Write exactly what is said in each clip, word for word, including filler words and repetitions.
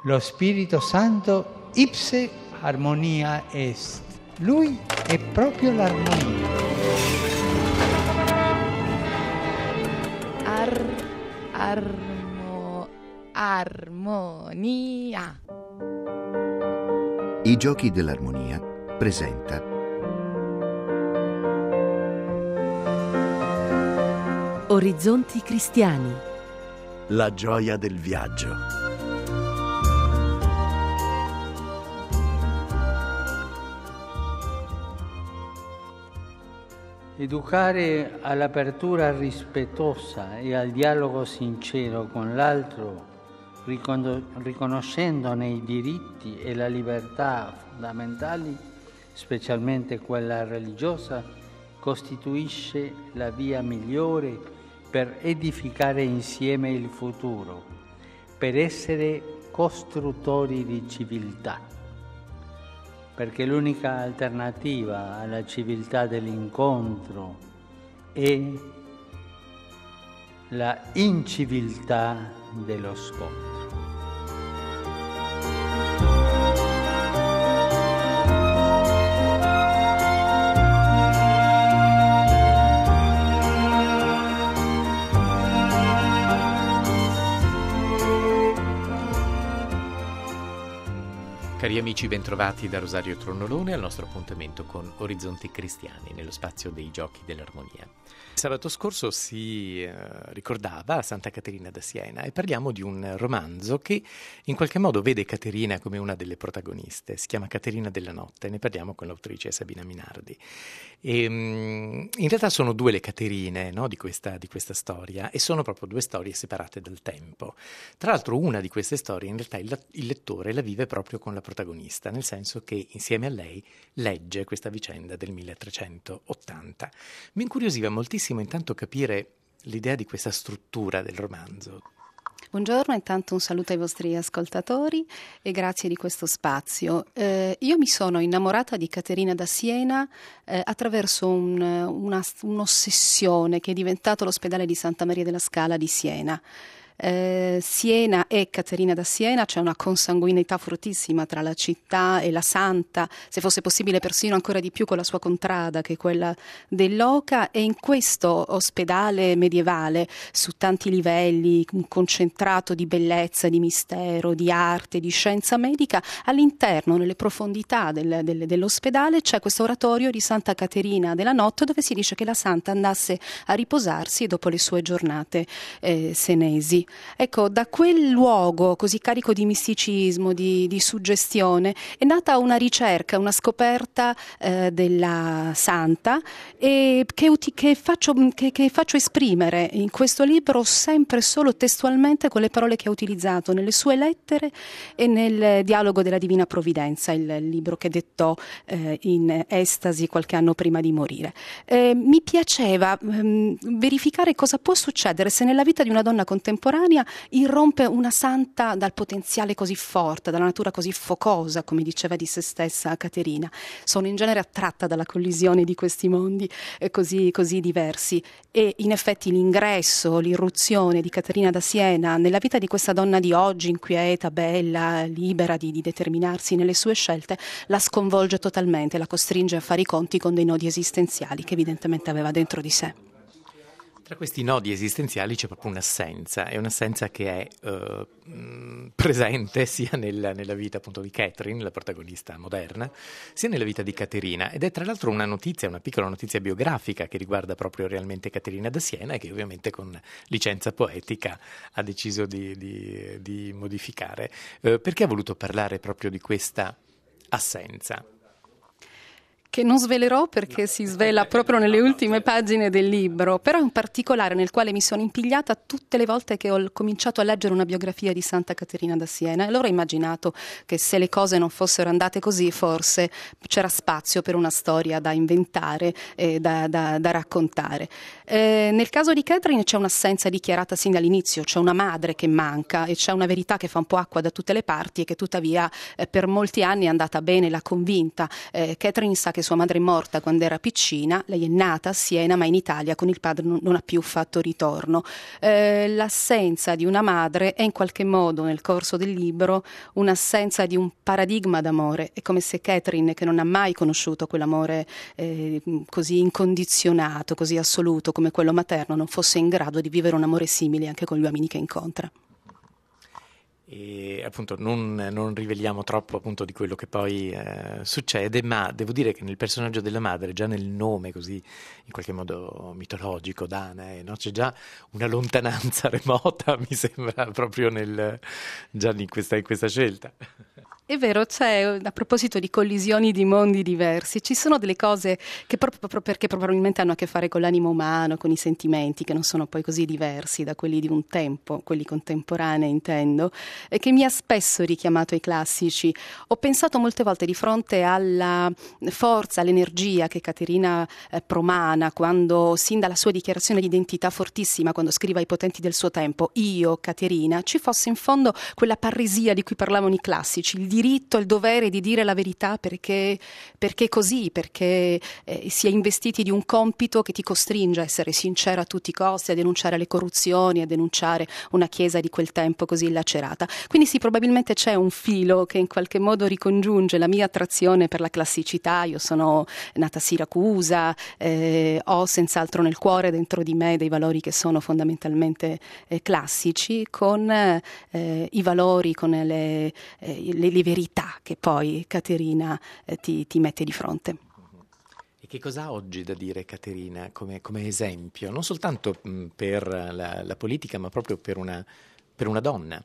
Lo Spirito Santo ipse armonia est. Lui è proprio l'armonia. Ar, armo, armonia. I Giochi dell'Armonia presenta Orizzonti cristiani. La gioia del viaggio. Educare all'apertura rispettosa e al dialogo sincero con l'altro, riconoscendone i diritti e la libertà fondamentali, specialmente quella religiosa, costituisce la via migliore per edificare insieme il futuro, per essere costruttori di civiltà, perché l'unica alternativa alla civiltà dell'incontro è la inciviltà dello scontro. Cari amici, bentrovati da Rosario Tronnolone al nostro appuntamento con Orizzonti Cristiani nello spazio dei Giochi dell'Armonia. Sabato scorso si eh, ricordava Santa Caterina da Siena e parliamo di un romanzo che in qualche modo vede Caterina come una delle protagoniste. Si chiama Caterina della notte, ne parliamo con l'autrice Sabina Minardi. E, um, in realtà sono due le Caterine, no, di, questa, di questa storia, e sono proprio due storie separate dal tempo. Tra l'altro una di queste storie in realtà il, il lettore la vive proprio con la protagonista, nel senso che insieme a lei legge questa vicenda del milletrecentottanta. Mi incuriosiva moltissimo intanto capire l'idea di questa struttura del romanzo. Buongiorno, intanto un saluto ai vostri ascoltatori e grazie di questo spazio. Eh, io mi sono innamorata di Caterina da Siena eh, attraverso un, una, un'ossessione che è diventato l'ospedale di Santa Maria della Scala di Siena. Eh, Siena e Caterina da Siena, c'è una consanguineità fortissima tra la città e la santa, se fosse possibile persino ancora di più con la sua contrada che è quella dell'Oca, e in questo ospedale medievale su tanti livelli, un concentrato di bellezza, di mistero, di arte, di scienza medica, all'interno, nelle profondità del, del, dell'ospedale c'è questo oratorio di Santa Caterina della notte dove si dice che la santa andasse a riposarsi dopo le sue giornate eh, senesi. Ecco, da quel luogo così carico di misticismo, di, di suggestione, è nata una ricerca, una scoperta eh, della santa e che, che, faccio, che, che faccio esprimere in questo libro sempre solo testualmente con le parole che ha utilizzato nelle sue lettere e nel Dialogo della Divina Provvidenza, il libro che dettò eh, in estasi qualche anno prima di morire. Eh, mi piaceva ehm, verificare cosa può succedere se nella vita di una donna contemporanea irrompe una santa dal potenziale così forte, dalla natura così focosa, come diceva di se stessa Caterina. Sono in genere attratta dalla collisione di questi mondi eh, così, così diversi e in effetti l'ingresso, l'irruzione di Caterina da Siena nella vita di questa donna di oggi, inquieta, bella, libera di, di determinarsi nelle sue scelte, la sconvolge totalmente, la costringe a fare i conti con dei nodi esistenziali che evidentemente aveva dentro di sé. Tra questi nodi esistenziali c'è proprio un'assenza, è un'assenza che è eh, presente sia nel, nella vita appunto di Catherine, la protagonista moderna, sia nella vita di Caterina, ed è tra l'altro una notizia, una piccola notizia biografica che riguarda proprio realmente Caterina da Siena e che ovviamente con licenza poetica ha deciso di, di, di modificare. Eh, perché ha voluto parlare proprio di questa assenza? Che non svelerò perché si svela proprio nelle ultime pagine del libro, però è un particolare nel quale mi sono impigliata tutte le volte che ho cominciato a leggere una biografia di Santa Caterina da Siena, e allora ho immaginato che se le cose non fossero andate così forse c'era spazio per una storia da inventare e da, da, da raccontare. Eh, nel caso di Catherine c'è un'assenza dichiarata sin dall'inizio, c'è una madre che manca e c'è una verità che fa un po' acqua da tutte le parti e che tuttavia eh, per molti anni è andata bene, l'ha convinta. Eh, Catherine sa che che sua madre è morta quando era piccina, lei è nata a Siena ma in Italia con il padre non, non ha più fatto ritorno. Eh, l'assenza di una madre è in qualche modo nel corso del libro un'assenza di un paradigma d'amore, è come se Catherine, che non ha mai conosciuto quell'amore eh, così incondizionato, così assoluto come quello materno, non fosse in grado di vivere un amore simile anche con gli uomini che incontra. E appunto non, non riveliamo troppo appunto di quello che poi eh, succede, ma devo dire che nel personaggio della madre, già nel nome così in qualche modo mitologico, Danae, no? C'è già una lontananza remota, mi sembra, proprio nel, già in questa, in questa scelta. È vero, c'è, a proposito di collisioni di mondi diversi, ci sono delle cose che proprio perché probabilmente hanno a che fare con l'animo umano, con i sentimenti, che non sono poi così diversi da quelli di un tempo, quelli contemporanei intendo, e che mi ha spesso richiamato ai classici. Ho pensato molte volte di fronte alla forza, all'energia che Caterina eh, promana quando, sin dalla sua dichiarazione di identità fortissima, quando scrive ai potenti del suo tempo, io, Caterina, ci fosse in fondo quella parresia di cui parlavano i classici, il diritto, il dovere di dire la verità perché, perché così, perché eh, si è investiti di un compito che ti costringe a essere sincera a tutti i costi, a denunciare le corruzioni, a denunciare una chiesa di quel tempo così lacerata. Quindi sì, probabilmente c'è un filo che in qualche modo ricongiunge la mia attrazione per la classicità. Io sono nata a Siracusa, eh, ho senz'altro nel cuore, dentro di me, dei valori che sono fondamentalmente eh, classici, con eh, i valori, con le, eh, le, le verità che poi Caterina eh, ti, ti mette di fronte. E che cosa ha oggi da dire Caterina come, come esempio, non soltanto mh, per la, la politica, ma proprio per una, per una donna?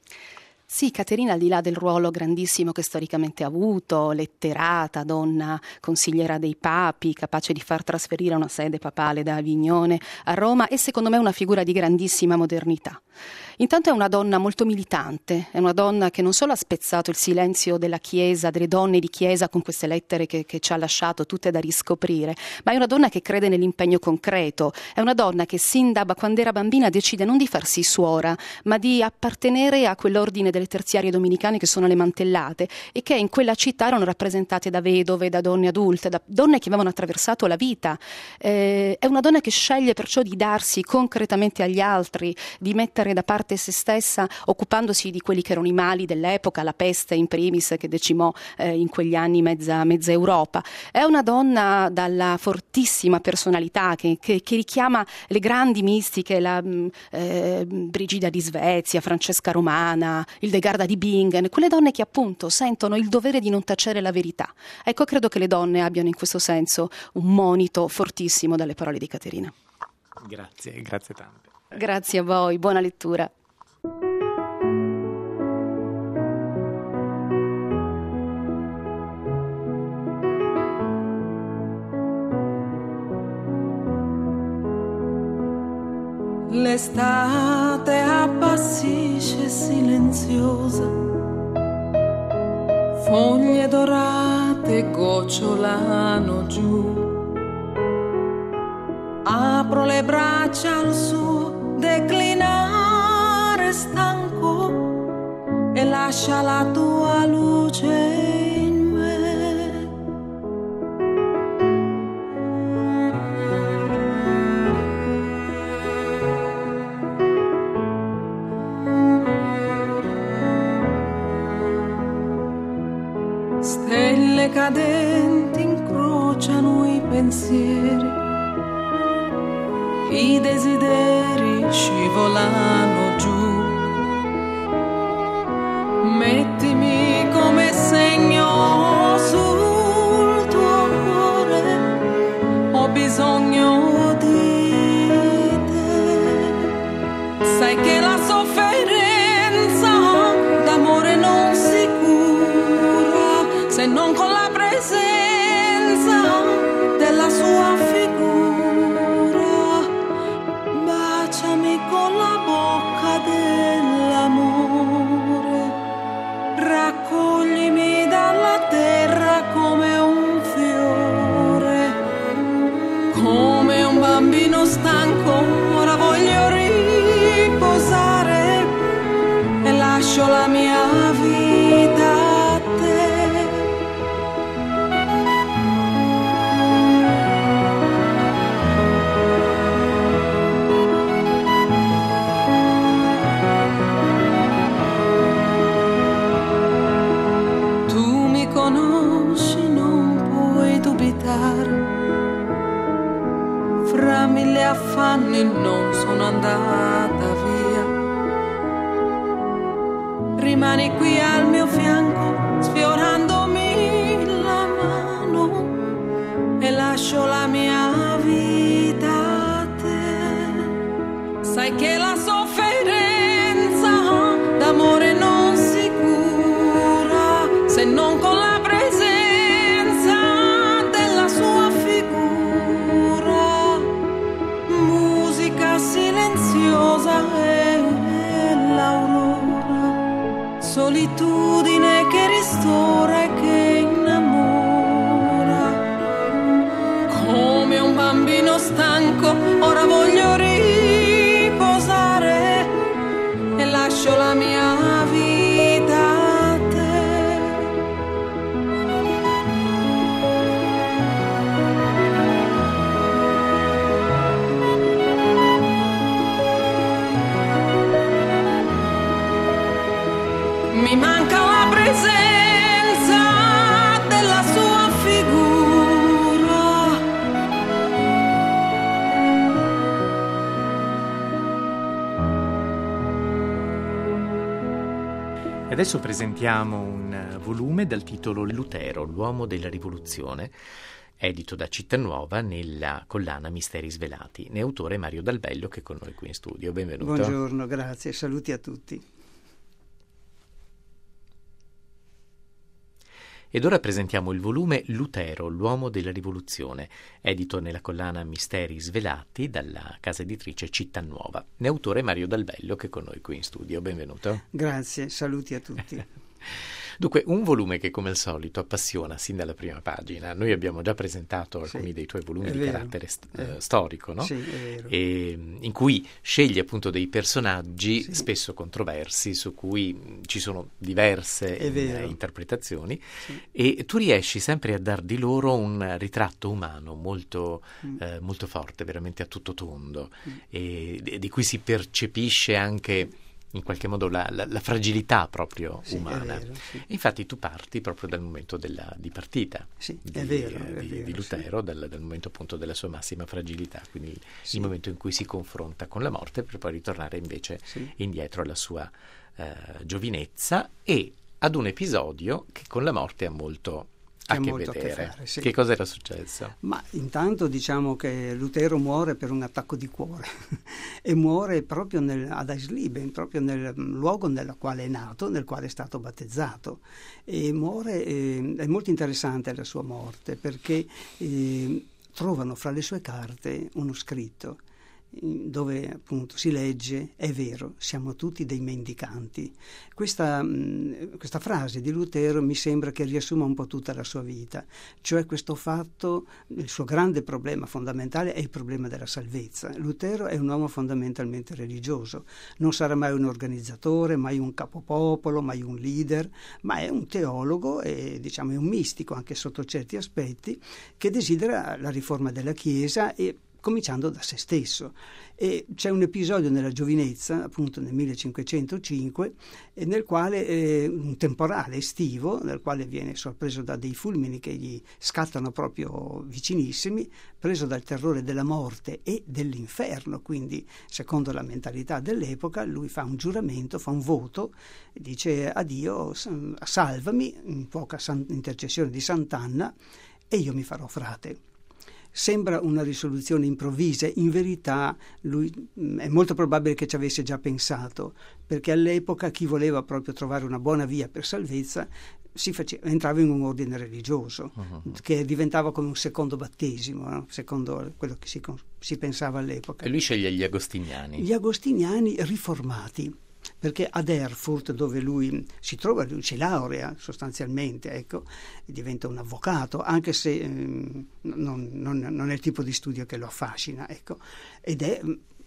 Sì, Caterina, al di là del ruolo grandissimo che storicamente ha avuto, letterata, donna consigliera dei papi, capace di far trasferire una sede papale da Avignone a Roma, è secondo me una figura di grandissima modernità. Intanto è una donna molto militante, è una donna che non solo ha spezzato il silenzio della Chiesa, delle donne di Chiesa con queste lettere che, che ci ha lasciato, tutte da riscoprire, ma è una donna che crede nell'impegno concreto, è una donna che sin da quando era bambina decide non di farsi suora, ma di appartenere a quell'ordine delle terziarie domenicane che sono le mantellate e che in quella città erano rappresentate da vedove, da donne adulte, da donne che avevano attraversato la vita. Eh, è una donna che sceglie perciò di darsi concretamente agli altri, di mettere da parte se stessa, occupandosi di quelli che erano i mali dell'epoca, la peste in primis che decimò eh, in quegli anni mezza, mezza Europa. È una donna dalla fortissima personalità che, che, che richiama le grandi mistiche, la eh, Brigida di Svezia, Francesca Romana, Hildegarda di Bingen, quelle donne che appunto sentono il dovere di non tacere la verità. Ecco, credo che le donne abbiano in questo senso un monito fortissimo dalle parole di Caterina. Grazie, grazie tante. Grazie a voi, buona lettura. L'estate appassisce silenziosa, foglie dorate gocciolano giù. Apro le braccia al suo declinare stanco e lascia la tua luce in me. Stelle cadenti incrociano i pensieri, i desideri scivolano giù. Mettimi come segno sul tuo cuore, ho bisogno di te. Sai che la sofferenza d'amore non si cura se non con la presenza della sua figura. Con la bocca dell'amore, raccoglimi dalla terra come un fiore, come un bambino stanco. Ora voglio riposare e lascio la mia vita a te. rimani qui al mio fianco, sfiorandomi la mano, e lascio la mia vita a te. Sai che la sofferenza d'amore non si cura se non con la presenza della sua figura. Musica silenziosa e l'aurora, solitudine che ristora e che innamora. Come un bambino stanco ora voglio riposare e lascio la mia vita a te. Mi manca la presenza della sua figura. E adesso presentiamo un volume dal titolo Lutero, l'uomo della rivoluzione, edito da Cittanuova nella collana Misteri Svelati. Ne è autore Mario Dal Bello, che è con noi qui in studio. Benvenuto. Buongiorno, grazie, saluti a tutti. Ed ora presentiamo il volume Lutero, l'uomo della rivoluzione, edito nella collana Misteri Svelati dalla casa editrice Cittanuova. Ne è autore Mario Dal Bello, che è con noi qui in studio. Benvenuto. Grazie, saluti a tutti. Dunque, un volume che come al solito appassiona sin dalla prima pagina. Noi abbiamo già presentato alcuni sì, dei tuoi volumi di vero. carattere st- eh, storico, no? Sì, è vero. E, in cui scegli appunto dei personaggi sì. spesso controversi, su cui ci sono diverse in, interpretazioni, sì. e tu riesci sempre a dar di loro un ritratto umano molto, mm. eh, molto forte, veramente a tutto tondo, mm. e di, di cui si percepisce anche in qualche modo la, la, la fragilità proprio sì, umana. Vero, sì. Infatti tu parti proprio dal momento della, di partita sì, di, è vero, di, è vero, di Lutero, sì. dal, dal momento appunto della sua massima fragilità, quindi sì. il momento in cui si confronta con la morte per poi ritornare invece sì. indietro alla sua eh, giovinezza e ad un episodio che con la morte ha molto a che molto vedere. A che fare, sì. Che cosa era successo? Ma intanto diciamo che Lutero muore per un attacco di cuore e muore proprio nel, ad Eisleben, proprio nel luogo nel quale è nato, nel quale è stato battezzato, e muore, eh, è molto interessante la sua morte perché eh, trovano fra le sue carte uno scritto dove appunto si legge: è vero, siamo tutti dei mendicanti. Questa, questa frase di Lutero mi sembra che riassuma un po' tutta la sua vita, cioè questo fatto, il suo grande problema fondamentale è il problema della salvezza. Lutero è un uomo fondamentalmente religioso, non sarà mai un organizzatore, mai un capopopolo, mai un leader, ma è un teologo e diciamo è un mistico anche sotto certi aspetti, che desidera la riforma della Chiesa e cominciando da se stesso. E c'è un episodio nella giovinezza, appunto nel millecinquecentocinque, nel quale eh, un temporale estivo, nel quale viene sorpreso da dei fulmini che gli scattano proprio vicinissimi, preso dal terrore della morte e dell'inferno, quindi secondo la mentalità dell'epoca lui fa un giuramento, fa un voto, dice a Dio: salvami, invoca intercessione di Sant'Anna e io mi farò frate. Sembra una risoluzione improvvisa, in verità lui è molto probabile che ci avesse già pensato, perché all'epoca chi voleva proprio trovare una buona via per salvezza si faceva, entrava in un ordine religioso, uh-huh. che diventava come un secondo battesimo, no? Secondo quello che si, si pensava all'epoca. E lui sceglie gli agostiniani. Gli agostiniani riformati, perché ad Erfurt, dove lui si trova, lui si laurea sostanzialmente, ecco, diventa un avvocato, anche se eh, non, non, non è il tipo di studio che lo affascina, ecco, ed è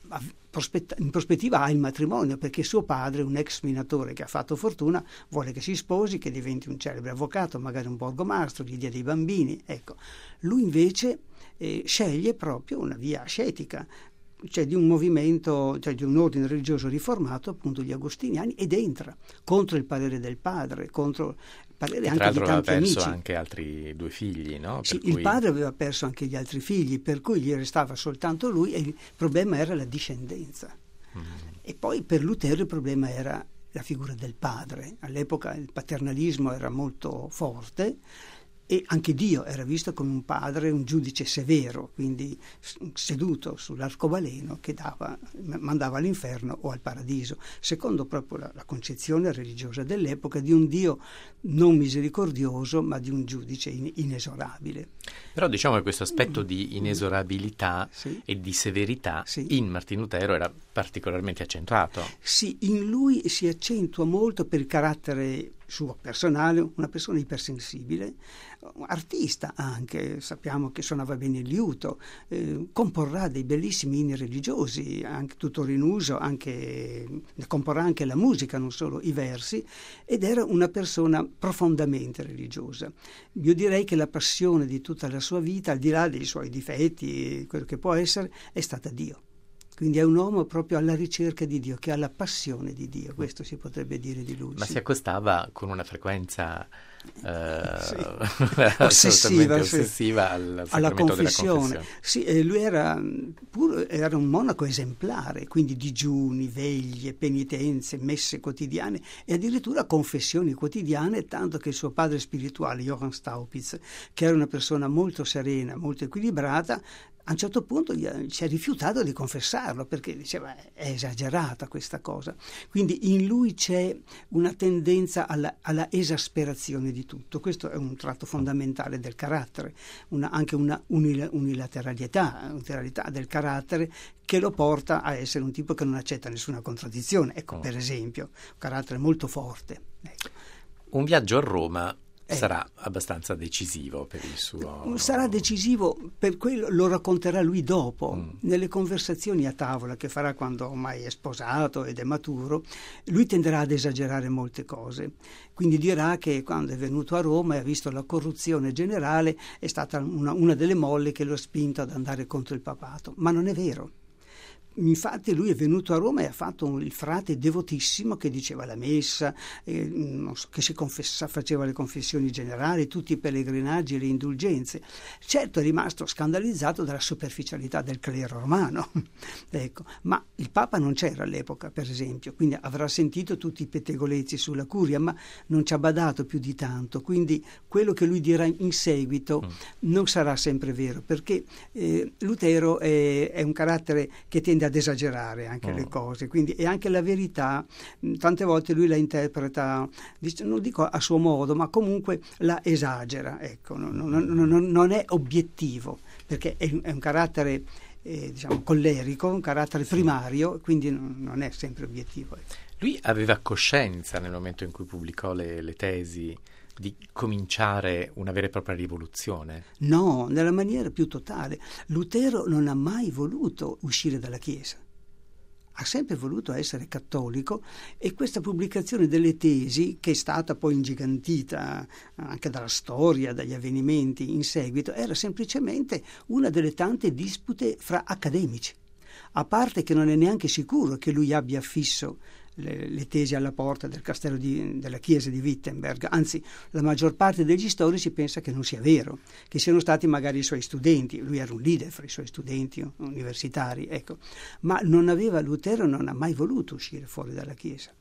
in prospettiva ha il matrimonio, perché suo padre, un ex minatore che ha fatto fortuna, vuole che si sposi, che diventi un celebre avvocato, magari un borgomastro, gli dia dei bambini, ecco. Lui invece eh, sceglie proprio una via ascetica, cioè di un movimento, cioè di un ordine religioso riformato, appunto gli agostiniani, ed entra contro il parere del padre, contro il parere anche di tanti amici. Tra l'altro aveva perso anche altri due figli, no? Sì, per il cui... padre aveva perso anche gli altri figli, per cui gli restava soltanto lui e il problema era la discendenza. Mm. E poi per Lutero il problema era la figura del padre. All'epoca il paternalismo era molto forte e anche Dio era visto come un padre, un giudice severo, quindi seduto sull'arcobaleno che dava, mandava all'inferno o al paradiso, secondo proprio la, la concezione religiosa dell'epoca di un Dio non misericordioso ma di un giudice in, inesorabile. Però diciamo che questo aspetto di inesorabilità sì. e di severità sì. in Martin Lutero era particolarmente accentuato. Sì, in lui si accentua molto per il carattere suo personale, una persona ipersensibile, artista anche, sappiamo che suonava bene il liuto, eh, comporrà dei bellissimi inni religiosi, anche tuttora in uso, anche, comporrà anche la musica, non solo i versi, ed era una persona profondamente religiosa. Io direi che la passione di tutta la sua vita, al di là dei suoi difetti, quello che può essere, è stata Dio. Quindi è un uomo proprio alla ricerca di Dio, che ha la passione di Dio, questo si potrebbe dire di lui. Ma sì. si accostava con una frequenza eh, sì. ossessiva, sì. ossessiva al alla sacramento confessione. della confessione. Sì, e lui era, pur, era un monaco esemplare, quindi digiuni, veglie, penitenze, messe quotidiane e addirittura confessioni quotidiane, tanto che il suo padre spirituale, Johann Staupitz, che era una persona molto serena, molto equilibrata, a un certo punto ci ha rifiutato di confessarlo perché diceva è esagerata questa cosa. Quindi in lui c'è una tendenza alla, alla esasperazione di tutto. Questo è un tratto fondamentale del carattere, una, anche una unilateralità, unilateralità del carattere che lo porta a essere un tipo che non accetta nessuna contraddizione. Ecco, per esempio, un carattere molto forte. Ecco. Un viaggio a Roma sarà abbastanza decisivo per il suo... Sarà decisivo, per quello lo racconterà lui dopo, mm. nelle conversazioni a tavola che farà quando ormai è sposato ed è maturo, lui tenderà ad esagerare molte cose. Quindi dirà che quando è venuto a Roma e ha visto la corruzione generale è stata una, una delle molle che lo ha spinto ad andare contro il papato, ma non è vero. Infatti lui è venuto a Roma e ha fatto il frate devotissimo che diceva la messa, eh, non so, che si confessa, faceva le confessioni generali, tutti i pellegrinaggi e le indulgenze. Certo è rimasto scandalizzato dalla superficialità del clero romano, ecco. Ma il Papa non c'era all'epoca, per esempio, quindi avrà sentito tutti i pettegolezzi sulla curia, ma non ci ha badato più di tanto, quindi quello che lui dirà in seguito mm. non sarà sempre vero, perché eh, Lutero è, è un carattere che tende ad esagerare anche oh. le cose, quindi e anche la verità tante volte lui la interpreta, non dico a suo modo, ma comunque la esagera, ecco, non, non, non, non è obiettivo, perché è, è un carattere eh, diciamo collerico, un carattere primario, quindi non, non è sempre obiettivo. Lui aveva coscienza nel momento in cui pubblicò le, le tesi di cominciare una vera e propria rivoluzione? No, nella maniera più totale. Lutero non ha mai voluto uscire dalla Chiesa. Ha sempre voluto essere cattolico e questa pubblicazione delle tesi, che è stata poi ingigantita anche dalla storia, dagli avvenimenti in seguito, era semplicemente una delle tante dispute fra accademici. A parte che non è neanche sicuro che lui abbia affisso Le, le tesi alla porta del castello di, della chiesa di Wittenberg, anzi la maggior parte degli storici pensa che non sia vero, che siano stati magari i suoi studenti, lui era un leader fra i suoi studenti universitari, ecco, ma non aveva, Lutero non ha mai voluto uscire fuori dalla chiesa.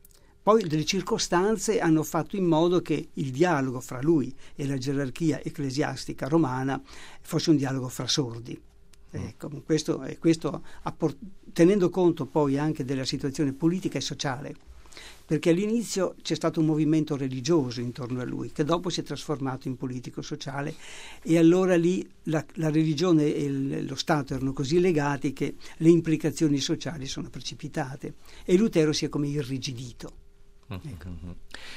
Poi delle circostanze hanno fatto in modo che il dialogo fra lui e la gerarchia ecclesiastica romana fosse un dialogo fra sordi. Ecco, questo, questo tenendo conto poi anche della situazione politica e sociale, perché all'inizio c'è stato un movimento religioso intorno a lui che dopo si è trasformato in politico-sociale e allora lì la, la religione e il, lo Stato erano così legati che le implicazioni sociali sono precipitate e Lutero si è come irrigidito. Ecco. Mm-hmm.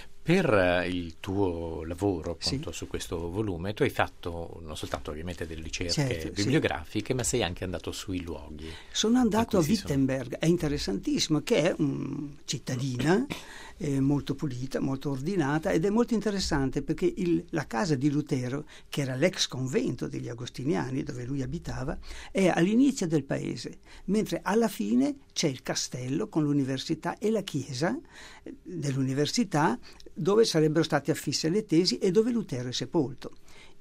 Per il tuo lavoro appunto sì. su questo volume tu hai fatto non soltanto ovviamente delle ricerche certo, bibliografiche sì. ma sei anche andato sui luoghi. Sono andato a Wittenberg, sono... è interessantissimo, che è una cittadina eh, molto pulita, molto ordinata ed è molto interessante perché il, la casa di Lutero, che era l'ex convento degli Agostiniani dove lui abitava, è all'inizio del paese, mentre alla fine c'è il castello con l'università e la chiesa dell'università dove sarebbero state affisse le tesi e dove Lutero è sepolto.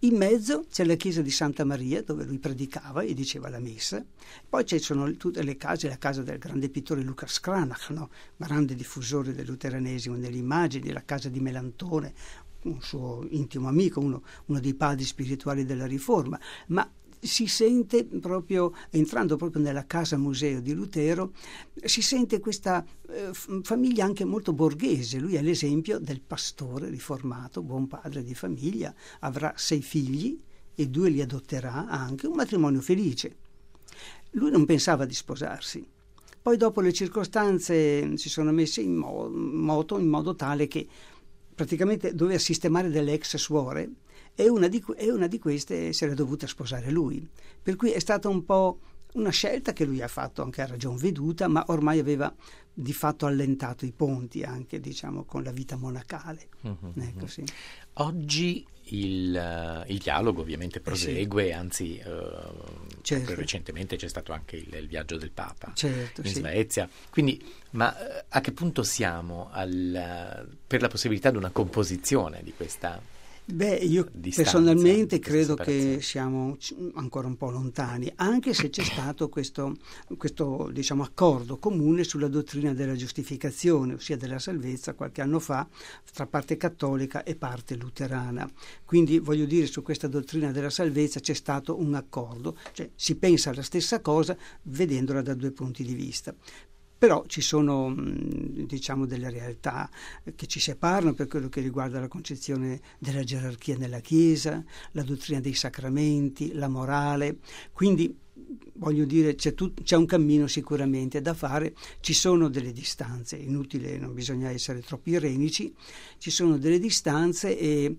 In mezzo c'è la chiesa di Santa Maria, dove lui predicava e diceva la messa. Poi ci sono tutte le case, la casa del grande pittore Lucas Cranach, no? Grande diffusore del luteranesimo nelle immagini, la casa di Melantone, un suo intimo amico, uno, uno dei padri spirituali della Riforma. Ma si sente proprio, entrando proprio nella casa museo di Lutero, si sente questa eh, famiglia anche molto borghese. Lui è l'esempio del pastore riformato, buon padre di famiglia, avrà sei figli e due li adotterà, anche un matrimonio felice. Lui non pensava di sposarsi. Poi dopo le circostanze si sono messe in mo- moto in modo tale che praticamente doveva sistemare delle ex suore, e una di, e una di queste si era dovuta sposare lui, per cui è stata un po' una scelta che lui ha fatto anche a ragion veduta, ma ormai aveva di fatto allentato i ponti anche, diciamo, con la vita monacale. Mm-hmm. Ecco, sì. Oggi il, il dialogo ovviamente prosegue, eh sì. anzi uh, certo. recentemente c'è stato anche il, il viaggio del Papa certo, in sì. Svezia, quindi ma a che punto siamo al, per la possibilità di una composizione di questa Beh, io personalmente credo che siamo ancora un po' lontani, anche se c'è stato questo, questo diciamo, accordo comune sulla dottrina della giustificazione, ossia della salvezza, qualche anno fa, tra parte cattolica e parte luterana. Quindi voglio dire, su questa dottrina della salvezza c'è stato un accordo, cioè si pensa alla stessa cosa vedendola da due punti di vista. Però ci sono, diciamo, delle realtà che ci separano per quello che riguarda la concezione della gerarchia nella Chiesa, la dottrina dei sacramenti, la morale. Quindi, voglio dire, c'è, tut- c'è un cammino sicuramente da fare, ci sono delle distanze, inutile, non bisogna essere troppo irenici, ci sono delle distanze e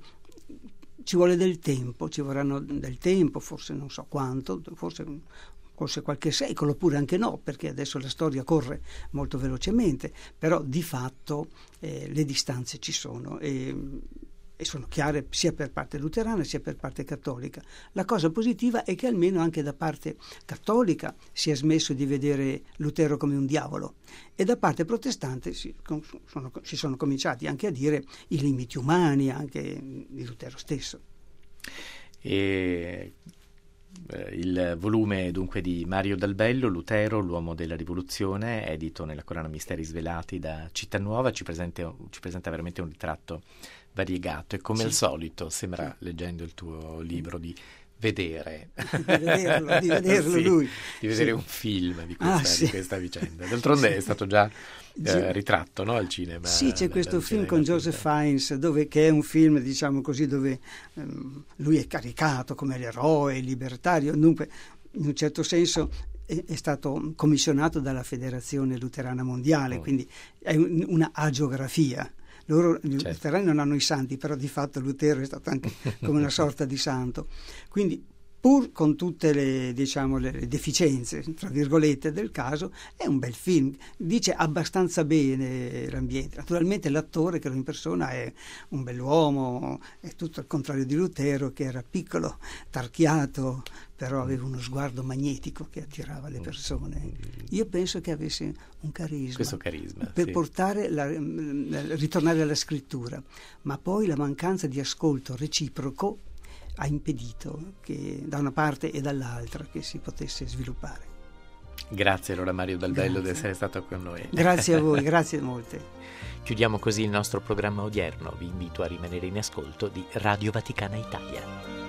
ci vuole del tempo, ci vorranno del tempo, forse non so quanto, forse... forse qualche secolo, oppure anche no, perché adesso la storia corre molto velocemente, però di fatto eh, le distanze ci sono e, e sono chiare sia per parte luterana sia per parte cattolica. La cosa positiva è che almeno anche da parte cattolica si è smesso di vedere Lutero come un diavolo, e da parte protestante si sono, si sono cominciati anche a dire i limiti umani anche di Lutero stesso. E... il volume dunque di Mario Dal Bello, Lutero, l'uomo della rivoluzione, edito nella collana Misteri Svelati da Città Nuova, ci presenta, ci presenta veramente un ritratto variegato e come sì. al solito sembra, sì. leggendo il tuo libro, di vedere di vederlo, di vederlo sì, lui di vedere sì. un film di questa, ah, sì. di questa vicenda. D'altronde sì. è stato già eh, ritratto, no, al cinema. Sì, c'è questo film con Joseph Fiennes, dove, che è un film, diciamo così, dove um, lui è caricato come l'eroe, il libertario, dunque in un certo senso è, è stato commissionato dalla Federazione Luterana Mondiale, oh. quindi è un, una agiografia. Loro, gli certo. luterani non hanno i santi, però di fatto Lutero è stato anche come una sorta di santo. Quindi, pur con tutte le, diciamo, le deficienze, tra virgolette, del caso, è un bel film, dice abbastanza bene l'ambiente. Naturalmente l'attore che lo impersona è un bell'uomo, è tutto al contrario di Lutero, che era piccolo, tarchiato, però aveva uno sguardo magnetico che attirava le persone. Io penso che avesse un carisma, questo carisma per sì. portare la, la, ritornare alla scrittura, ma poi la mancanza di ascolto reciproco ha impedito che da una parte e dall'altra che si potesse sviluppare. Grazie allora Mario Dal Bello di essere stato con noi. Grazie a voi, grazie molte. Chiudiamo così il nostro programma odierno. Vi invito a rimanere in ascolto di Radio Vaticana Italia.